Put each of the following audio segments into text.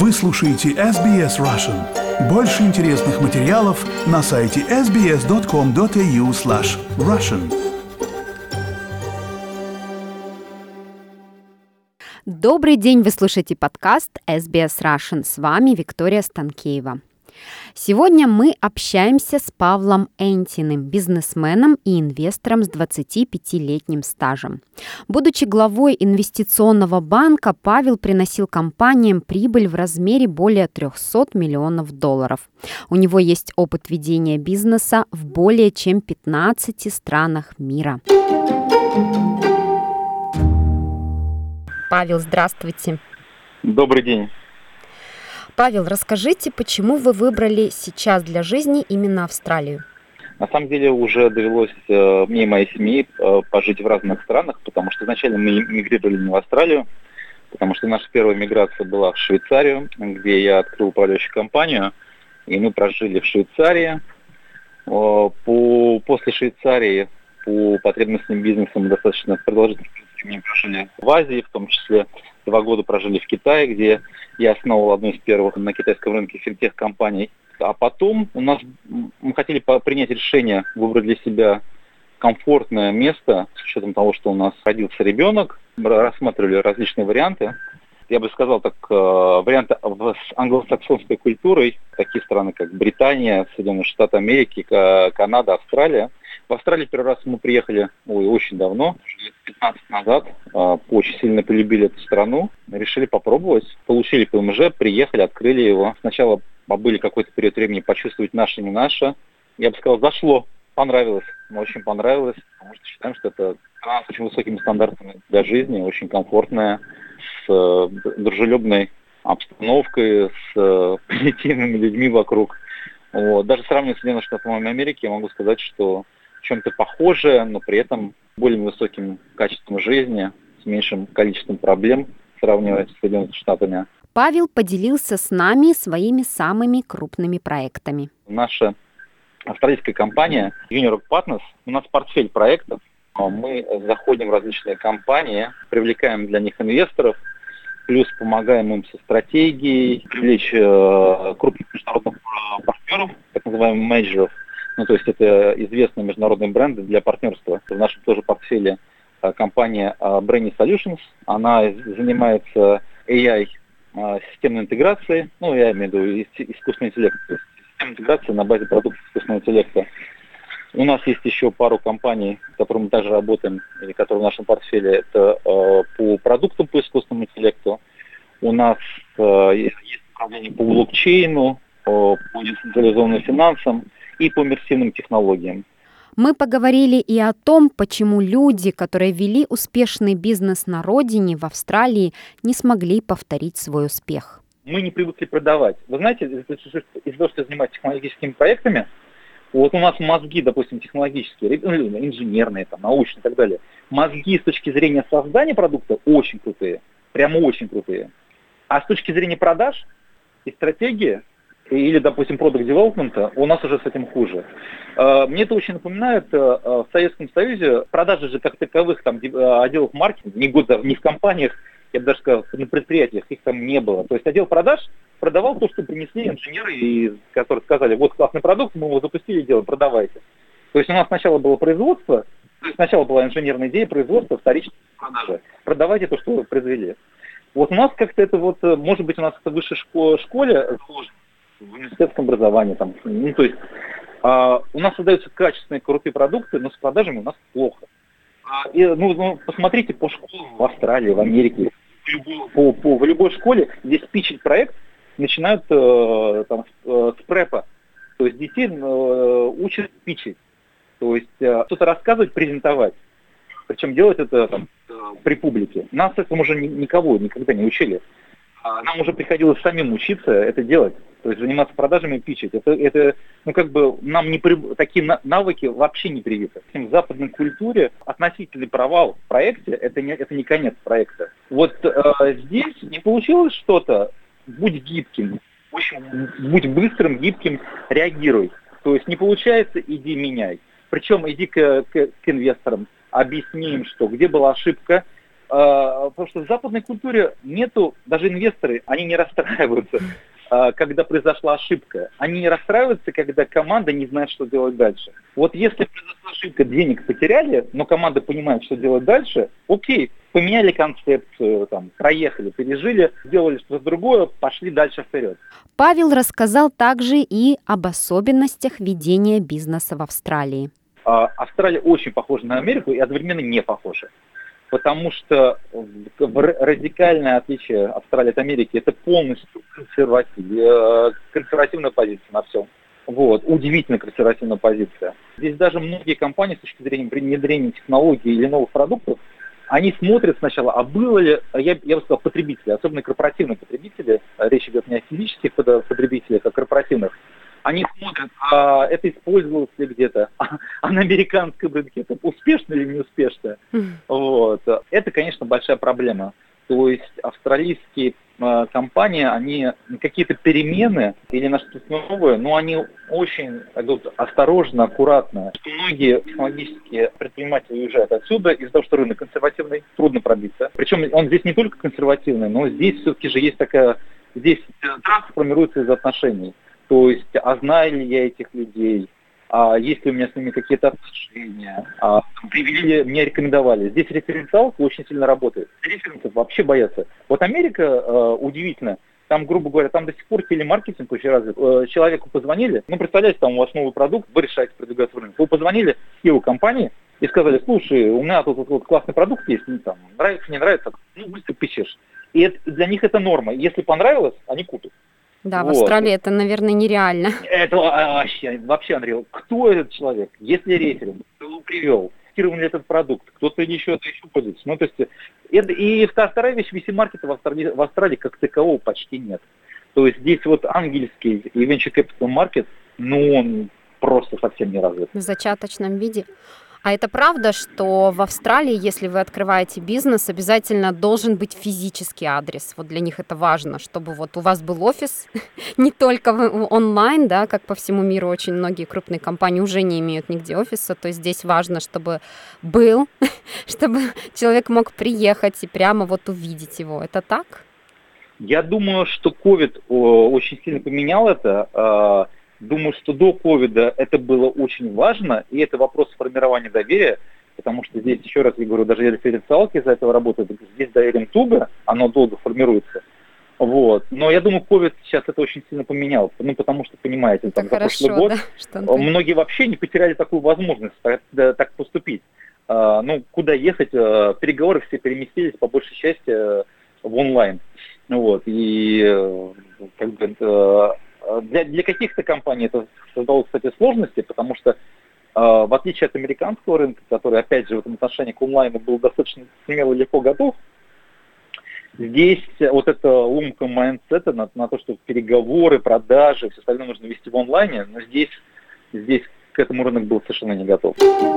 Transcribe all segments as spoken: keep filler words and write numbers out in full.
Вы слушаете эс би эс Russian. Больше интересных материалов на сайте эс би эс точка ком точка эй ю слэш Russian. Добрый день, вы слушаете подкаст эс би эс Russian. С вами Виктория Станкеева. Сегодня мы общаемся с Павлом Энтиным, бизнесменом и инвестором с двадцатипятилетним стажем. Будучи главой инвестиционного банка, Павел приносил компаниям прибыль в размере более триста миллионов долларов. У него есть опыт ведения бизнеса в более чем пятнадцати странах мира. Павел, здравствуйте. Добрый день. Павел, расскажите, почему вы выбрали сейчас для жизни именно Австралию? На самом деле уже довелось э, мне и моей семье э, пожить в разных странах, потому что изначально мы мигрировали не в Австралию, потому что наша первая миграция была в Швейцарию, где я открыл управляющую компанию, и мы прожили в Швейцарии. Э, по, после Швейцарии по потребностям бизнеса мы достаточно продолжительно прожили в Азии, в том числе два года прожили в Китае, где я основал одну из первых на китайском рынке финтех-компаний. А потом у нас мы хотели принять решение выбрать для себя комфортное место, с учетом того, что у нас родился ребенок. Мы рассматривали различные варианты. Я бы сказал так, варианты с англосаксонской культурой, такие страны, как Британия, Соединенные Штаты Америки, Канада, Австралия. В Австралии первый раз мы приехали ой, очень давно, лет пятнадцать назад, очень сильно полюбили эту страну, решили попробовать, получили пэ эм жэ, приехали, открыли его. Сначала побыли какой-то период времени, почувствовать наше, не наше. Я бы сказал, зашло, понравилось, но очень понравилось, потому что считаем, что это страна с очень высокими стандартами для жизни, очень комфортная, с дружелюбной обстановкой, с позитивными людьми вокруг. Вот. Даже сравнивая с Соединенными Штатами Америки, я могу сказать, что чем-то похожее, но при этом более высоким качеством жизни, с меньшим количеством проблем, сравнивая с Соединенными Штатами. Павел поделился с нами своими самыми крупными проектами. Наша австралийская компания Unirock Partners, у нас портфель проектов. Мы заходим в различные компании, привлекаем для них инвесторов, плюс помогаем им со стратегией, привлечь э, крупных международных партнеров, так называемых менеджеров. Ну, то есть это известные международные бренды для партнерства. В нашем тоже портфеле э, компания э, Brainy Solutions. Она занимается эй ай э, системной интеграцией, ну, я имею в виду искусственный интеллект, то есть системная интеграция на базе продуктов искусственного интеллекта. У нас есть еще пару компаний, с которыми мы также работаем, или которые в нашем портфеле. Это э, по продуктам по искусственному интеллекту. У нас э, есть направление по блокчейну, по, по децентрализованным финансам и по иммерсивным технологиям. Мы поговорили и о том, почему люди, которые вели успешный бизнес на родине, в Австралии, не смогли повторить свой успех. Мы не привыкли продавать. Вы знаете, из-за того, что я занимаюсь технологическими проектами, вот у нас мозги, допустим, технологические, инженерные, там, научные и так далее, мозги с точки зрения создания продукта очень крутые, прямо очень крутые. А с точки зрения продаж и стратегии, или, допустим, продакт девелопмента, у нас уже с этим хуже. Мне это очень напоминает, в Советском Союзе продажи же как таковых там отделов маркетинга, не, не в компаниях, я бы даже сказал, на предприятиях их там не было. То есть отдел продаж продавал то, что принесли инженеры, и, которые сказали, вот классный продукт, мы его запустили, делаем, продавайте. То есть у нас сначала было производство, то есть сначала была инженерная идея, производство, вторичная продажа. Продавайте то, что вы произвели. Вот у нас как-то это вот, может быть, у нас это в высшей школе, школе в университетском образовании, там, ну, то есть а, у нас создаются качественные, крутые продукты, но с продажами у нас плохо. А, и, ну, ну, посмотрите по школам в Австралии, в Америке, по, по, в любой школе, здесь питчить проект начинают э, там, э, с препа. То есть детей э, учат питчить. То есть э, что-то рассказывать, презентовать. Причем делать это там, э, при публике. Нас этому уже ни, никого никогда не учили. А нам уже приходилось самим учиться это делать. То есть заниматься продажами и питчить. Это, это ну, как бы нам не при... такие навыки вообще не привиты. В западной культуре относительный провал в проекте это не, это не конец проекта. Вот э, здесь не получилось что-то, будь гибким, в общем, будь быстрым, гибким, реагируй. То есть не получается, иди меняй. Причем иди к, к, к инвесторам, объясни им, что где была ошибка, потому что в западной культуре нету, даже инвесторы, они не расстраиваются, когда произошла ошибка. Они не расстраиваются, когда команда не знает, что делать дальше. Вот если произошла ошибка, денег потеряли, но команда понимает, что делать дальше, окей, поменяли концепцию, там, проехали, пережили, сделали что-то другое, пошли дальше вперед. Павел рассказал также и об особенностях ведения бизнеса в Австралии. Австралия очень похожа на Америку и одновременно не похожа. Потому что радикальное отличие Австралии от Америки – это полностью консерватив, консервативная позиция на всем. Вот, удивительно консервативная позиция. Здесь даже многие компании с точки зрения внедрения технологий или новых продуктов, они смотрят сначала, а было ли, я, я бы сказал, потребители, особенно корпоративные потребители, речь идет не о физических потребителях, а корпоративных, они смотрят, а это использовалось ли где-то, а, а на американском рынке это успешно или неуспешно. Mm. Вот. Это, конечно, большая проблема. То есть австралийские э, компании, они какие-то перемены или на что-то новое, но они очень идут осторожно, аккуратно. Многие технологические предприниматели уезжают отсюда из-за того, что рынок консервативный, трудно пробиться. Причем он здесь не только консервативный, но здесь все-таки же есть такая, здесь трасса формируется из отношений. То есть, а знаю ли я этих людей, а есть ли у меня с ними какие-то отношения, а привели ли, меня рекомендовали. Здесь референциалка очень сильно работает. Референсов вообще боятся. Вот Америка, э, удивительно, там, грубо говоря, там до сих пор телемаркетинг очень развит. Э, человеку позвонили, ну, представляете, там у вас новый продукт, вы решаете продвигаться в рынок. Вы позвонили в сео компании и сказали, слушай, у меня тут, тут, тут классный продукт есть, ну, там, нравится, не нравится, ну, быстро пишешь. И это, для них это норма. Если понравилось, они купят. Да, вот. В Австралии это, наверное, нереально. Это вообще, вообще, Андрей, кто этот человек? Если референт, кто его привел, тестирован ли этот продукт, кто-то еще, это еще пользуется. Ну, то есть, это, и вторая вещь, ви си-маркета в Австралии, в Австралии как такового почти нет. То есть здесь вот ангельский и venture capital market, ну, он просто совсем не развит. В зачаточном виде. А это правда, что в Австралии, если вы открываете бизнес, обязательно должен быть физический адрес? Вот для них это важно, чтобы вот у вас был офис, не только онлайн, да, как по всему миру очень многие крупные компании уже не имеют нигде офиса, то есть здесь важно, чтобы был, чтобы человек мог приехать и прямо вот увидеть его. Это так? Я думаю, что ковид очень сильно поменял это. Думаю, что до ковида это было очень важно, и это вопрос формирования доверия, потому что здесь, еще раз я говорю, даже референциалки из-за этого работают, здесь доверие туго, оно долго формируется. Вот. Но я думаю, ковид сейчас это очень сильно поменял, ну, потому что, понимаете, там, за прошлый год да, многие вообще не потеряли такую возможность так, так поступить. А, ну, куда ехать, переговоры все переместились, по большей части, в онлайн. Вот. И как бы... Для, для каких-то компаний это создало, кстати, сложности, потому что, э, в отличие от американского рынка, который, опять же, в этом отношении к онлайну был достаточно смело и легко готов, здесь вот это ломка майндсета на, на то, что переговоры, продажи, все остальное нужно вести в онлайне, но здесь, здесь к этому рынок был совершенно не готов.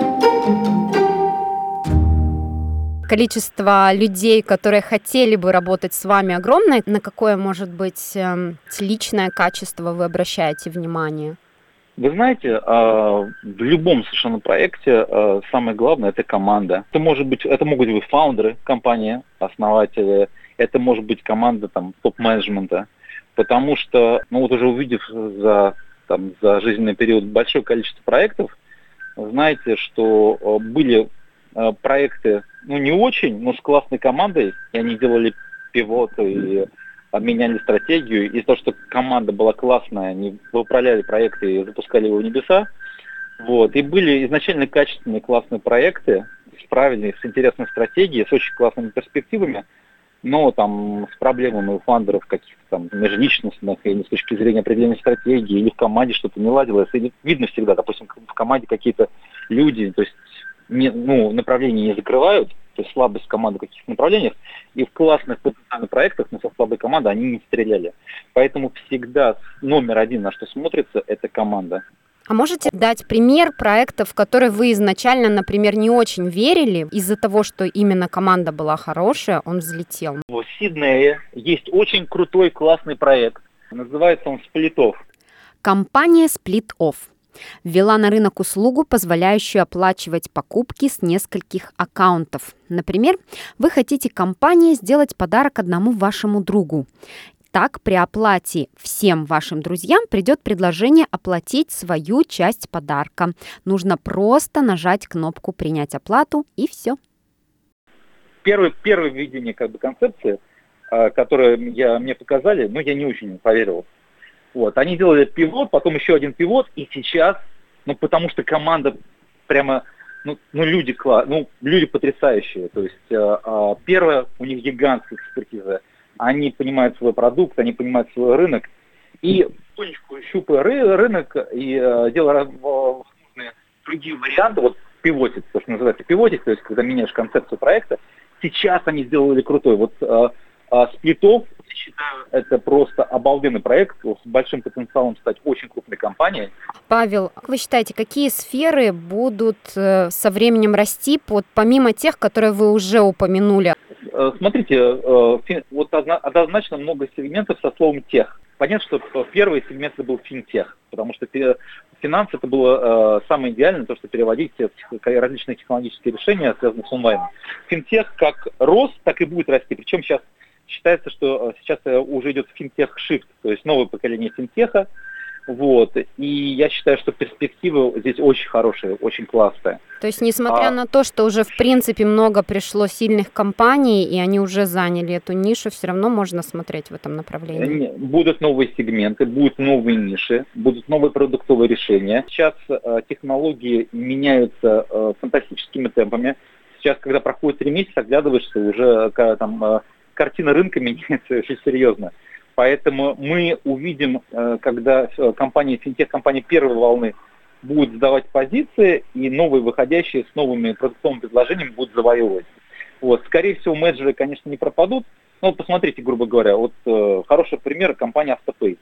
Количество людей, которые хотели бы работать с вами, огромное. На какое, может быть, личное качество вы обращаете внимание? Вы знаете, в любом совершенно проекте самое главное – это команда. Это может быть, это могут быть фаундеры компании, основатели, это может быть команда там, топ-менеджмента. Потому что, ну вот уже увидев за, там, за жизненный период большое количество проектов, знаете, что были проекты, ну, не очень, но с классной командой, и они делали пивот и меняли стратегию. Из-за того, что команда была классная, они управляли проекты и запускали его в небеса. Вот. И были изначально качественные классные проекты, с правильной, с интересной стратегией, с очень классными перспективами, но там с проблемами у фаундеров каких-то там межличностных, или с точки зрения определения стратегии, или в команде что-то не ладилось. И видно всегда, допустим, в команде какие-то люди, то есть Не, ну, направления не закрывают, то есть слабость команды в каких-то направлениях, и в классных потенциальных проектах, но со слабой командой они не стреляли. Поэтому всегда номер один, на что смотрится, это команда. А можете дать пример проектов, в которые вы изначально, например, не очень верили, из-за того, что именно команда была хорошая, он взлетел? В Сиднее есть очень крутой, классный проект, называется он Split Off. Компания Split Off. Ввела на рынок услугу, позволяющую оплачивать покупки с нескольких аккаунтов. Например, вы хотите компании сделать подарок одному вашему другу. Так, при оплате всем вашим друзьям придет предложение оплатить свою часть подарка. Нужно просто нажать кнопку «Принять оплату» и все. Первое, первое видение как бы, концепции, которое я, мне показали, но я не очень поверил. Вот. Они делали пивот, потом еще один пивот, и сейчас, ну, потому что команда прямо, ну, ну люди, ну, люди потрясающие. То есть, э, э, первое, у них гигантская экспертиза. Они понимают свой продукт, они понимают свой рынок. И потихонечку щупая ры, рынок и э, делая возможные другие варианты, вот пивотить, то, что называется пивотить, то есть, когда меняешь концепцию проекта, сейчас они сделали крутой. Вот э, э, Сплитов, я считаю, это просто обалденный проект с большим потенциалом стать очень крупной компанией. Павел, как вы считаете, какие сферы будут э, со временем расти, под, помимо тех, которые вы уже упомянули? Смотрите, э, фи, вот однозначно много сегментов со словом «тех». Понятно, что первый сегмент это был финтех, потому что финансы это было э, самое идеальное, то, что переводить различные технологические решения, связанные с онлайном. Финтех как рос, так и будет расти. Причем сейчас считается, что сейчас уже идет финтех-шифт, то есть новое поколение финтеха. Вот. И я считаю, что перспективы здесь очень хорошие, очень классные. То есть, несмотря а... на то, что уже, в принципе, много пришло сильных компаний, и они уже заняли эту нишу, все равно можно смотреть в этом направлении? Будут новые сегменты, будут новые ниши, будут новые продуктовые решения. Сейчас э, технологии меняются э, фантастическими темпами. Сейчас, когда проходит три месяца, оглядываешься, уже когда, там, э, картина рынка меняется очень серьезно. Поэтому мы увидим, когда компании, финтех-компании первой волны будут сдавать позиции, и новые выходящие с новыми продуктовыми предложениями будут завоевывать. Вот. Скорее всего, менеджеры, конечно, не пропадут. Но вот посмотрите, грубо говоря, вот э, хороший пример компания Автопэй.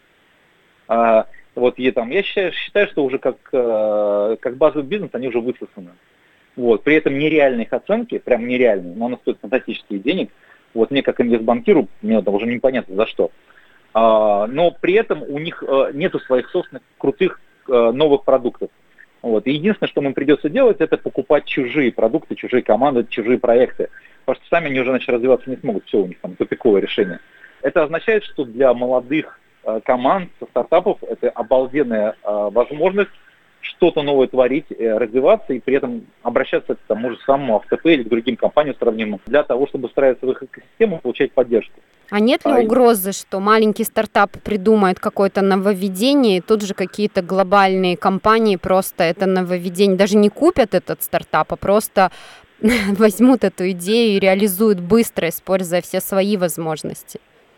А, вот, и, там, я считаю, считаю, что уже как, э, как базовый бизнес они уже высосаны. Вот. При этом нереальные их оценки, прям нереальные, но она стоит фантастических денег. Вот мне как инвестбанкиру, мне это уже непонятно за что. А, но при этом у них а, нету своих собственных крутых а, новых продуктов. Вот. И единственное, что им придется делать, это покупать чужие продукты, чужие команды, чужие проекты. Потому что сами они уже, значит, развиваться не смогут. Все, у них там тупиковое решение. Это означает, что для молодых а, команд, стартапов, это обалденная а, возможность что-то новое творить, развиваться и при этом обращаться к тому же самому Автопэй или к другим компаниям сравнимым для того, чтобы встраиваться в их экосистему и получать поддержку. А нет ли а угрозы, что маленький стартап придумает какое-то нововведение, и тут же какие-то глобальные компании просто это нововведение даже не купят этот стартап, а просто возьмут эту идею и реализуют быстро, используя все свои возможности?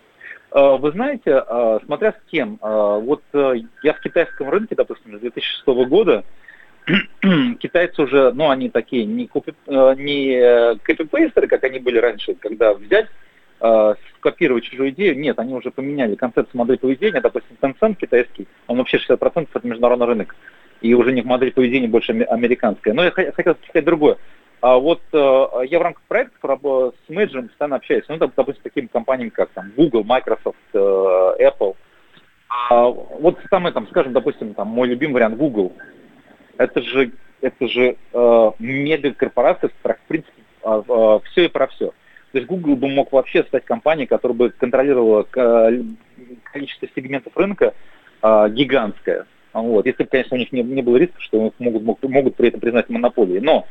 Вы знаете, смотря с кем, вот я в китайском рынке, допустим, с две тысячи шестого года, китайцы уже, ну, они такие не, копи, не копипейстеры, как они были раньше, когда взять, скопировать чужую идею, нет, они уже поменяли концепцию модели поведения, допустим, Tencent китайский, он вообще шестьдесят процентов это международный рынок, и уже у них модель поведения больше американская. Но я хотел сказать другое. А вот э, я в рамках проектов с менеджером постоянно общаюсь. Ну, допустим, с такими компаниями, как там Google, Microsoft, э, Apple. А вот самый, там, скажем, допустим, там, мой любимый вариант Google. Это же, это же э, мегакорпорация, в принципе, э, э, все и про все. То есть Google бы мог вообще стать компанией, которая бы контролировала количество сегментов рынка э, гигантское. Вот. Если бы, конечно, у них не, не было риска, что могут, могут, могут при этом признать монополией. Но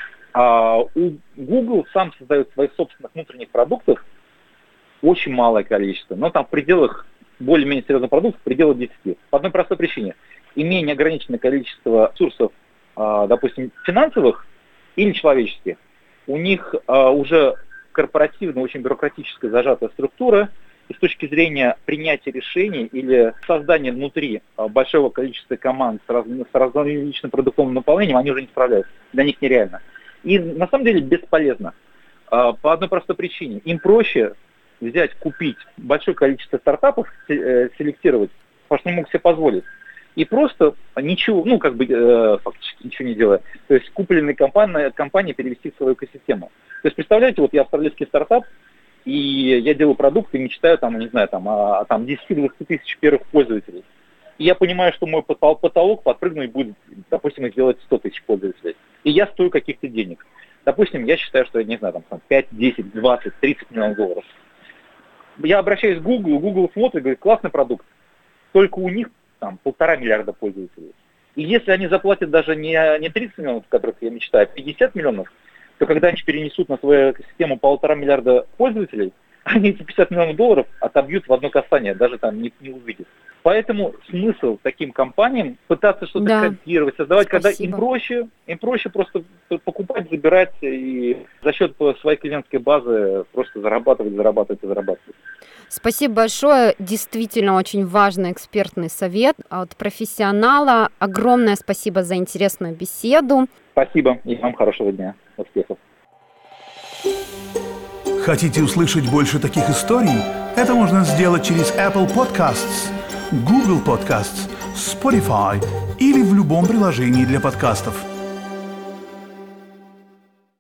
А у Google сам создает своих собственных внутренних продуктов очень малое количество, но там в пределах более-менее серьезных продуктов, в пределах десяти. По одной простой причине. Имея неограниченное количество ресурсов, допустим, финансовых или человеческих, у них уже корпоративная, очень бюрократическая зажатая структура, и с точки зрения принятия решений или создания внутри большого количества команд с, раз, с различным продуктовым наполнением, они уже не справляются. Для них нереально. И на самом деле бесполезно. По одной простой причине. Им проще взять, купить большое количество стартапов, селектировать, потому что не могут себе позволить. И просто ничего, ну как бы фактически ничего не делая. То есть купленные компании, компании перевести в свою экосистему. То есть представляете, вот я австралийский стартап, и я делаю продукт и мечтаю там, не знаю, там, о, о там, десяти-двадцати тысяч первых пользователей. И я понимаю, что мой потолок подпрыгнуть будет, допустим, сделать сто тысяч пользователей. И я стою каких-то денег. Допустим, я считаю, что, я не знаю, там пять, десять, двадцать, тридцать миллионов долларов. Я обращаюсь к Google, Google смотрит, говорит, классный продукт. Только у них там полтора миллиарда пользователей. И если они заплатят даже не, не тридцать миллионов, о которых я мечтаю, а пятьдесят миллионов, то когда они перенесут на свою экосистему полтора миллиарда пользователей, они эти пятьдесят миллионов долларов отобьют в одно касание, даже там не, не увидят. Поэтому смысл таким компаниям пытаться что-то да. копировать, создавать, Спасибо. Когда им проще, им проще просто покупать, забирать и за счет своей клиентской базы просто зарабатывать, зарабатывать и зарабатывать. Спасибо большое. Действительно очень важный экспертный совет от профессионала. Огромное спасибо за интересную беседу. Спасибо. И вам хорошего дня. Успехов. Хотите услышать больше таких историй? Это можно сделать через Apple Podcasts, Google Podcasts, Spotify или в любом приложении для подкастов.